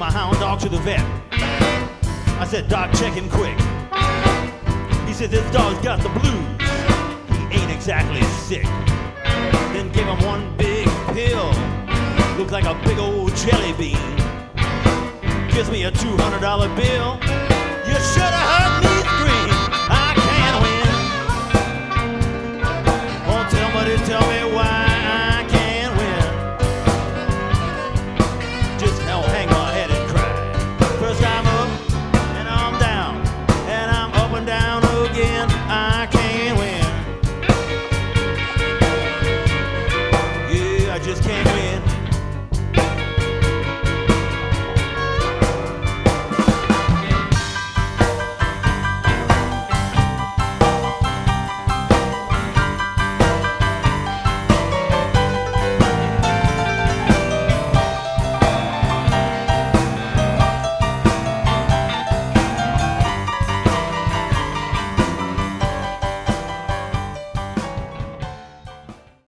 my hound dog to the vet. I said, Doc, check him quick. He said, this dog's got the blues. He ain't exactly sick. Then gave him one big pill. Looked like a big old jelly bean. Gives me a $200 bill. You should have heard me scream. I can't win. Oh, tell me